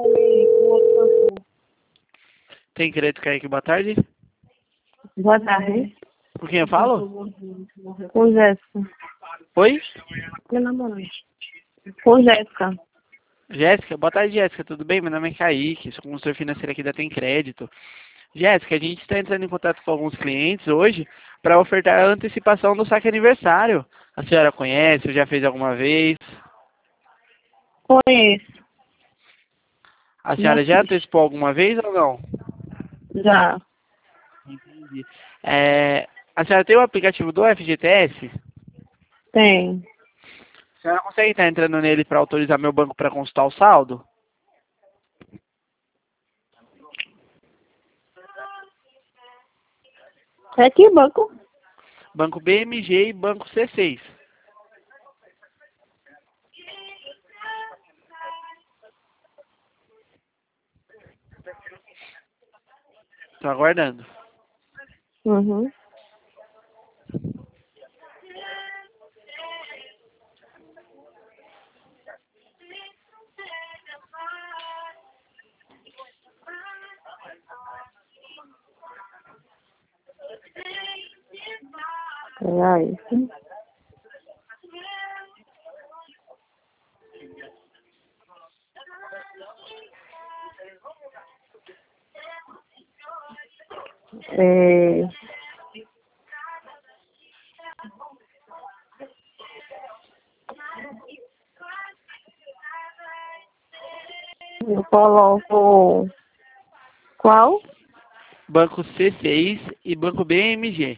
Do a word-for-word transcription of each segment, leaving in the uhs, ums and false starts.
Tem crédito, Kaique? Boa tarde. Boa tarde. Com quem eu falo? Com Jéssica. Oi? Meu namorado. Com Jéssica. Jéssica? Boa tarde, Jéssica. Tudo bem? Meu nome é Kaique, sou consultor financeiro aqui da Tem Crédito. Jéssica, a gente está entrando em contato com alguns clientes hoje para ofertar a antecipação do saque aniversário. A senhora conhece ou já fez alguma vez? Conheço. A Já senhora já fiz. antecipou alguma vez ou não? Já. Entendi. É, a senhora tem o aplicativo do F G T S? Tem. A senhora consegue estar entrando nele para autorizar meu banco para consultar o saldo? É que banco? Banco B M G e Banco C seis. Estou aguardando. Uhum. Peraí. É... Eu coloco... Qual? Banco C seis e Banco B M G.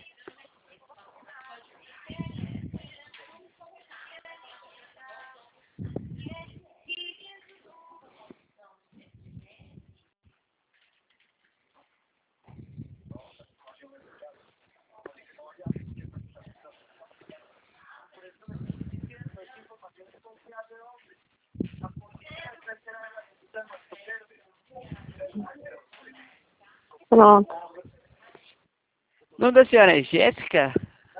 Pronto. O nome da senhora é Jéssica?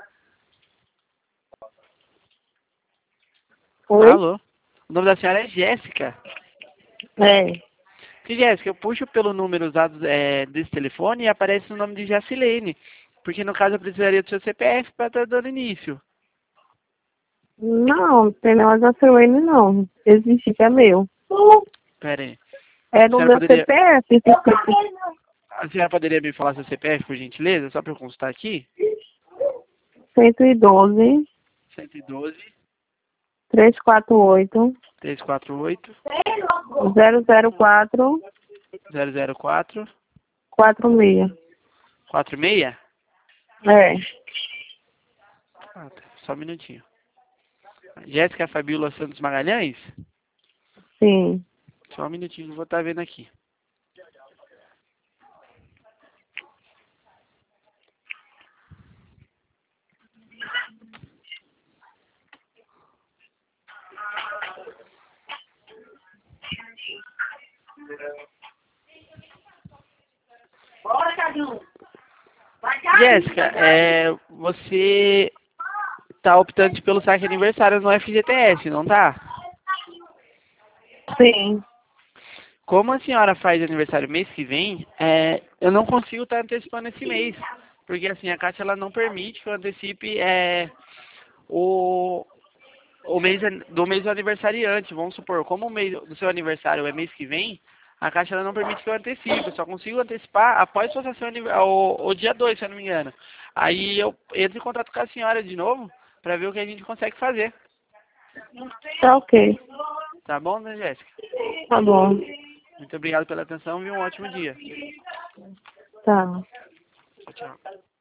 Oi? Alô? O nome da senhora é Jéssica. É. Sim, Jéssica, eu puxo pelo número usado é, desse telefone e aparece o nome de Jacilene. Porque no caso eu precisaria do seu C P F para estar dando início. Não, não tem negócio da seu N não. Existe que é meu. Pera aí. É A no senhora meu poderia, C P F. a senhora poderia me falar seu C P F, por gentileza? Só para eu consultar aqui. cento e doze, cento e doze, trezentos e quarenta e oito, trezentos e quarenta e oito, zero zero quatro, zero zero quatro, quatro seis. quatro seis? É. Ah, tá. Só um minutinho. Jéssica Fabíola Santos Magalhães? Sim. Só um minutinho que eu vou estar vendo aqui. Jéssica, é, você tá optando pelo saque aniversário no F G T S, não tá? Sim. Como a senhora faz aniversário mês que vem, é, eu não consigo estar antecipando esse mês. Porque assim, a Caixa ela não permite que eu antecipe é, o, o mês an- do mês do aniversariante. Vamos supor, como o mês do seu aniversário é mês que vem, a Caixa ela não permite que eu antecipe. Eu só consigo antecipar após passar seu anive- o, o dia dois, se eu não me engano. Aí eu entro em contato com a senhora de novo para ver o que a gente consegue fazer. Tá ok. Tá bom, né, Jéssica? Tá bom. Muito obrigado pela atenção e um ótimo dia. Tá. Tchau, tchau.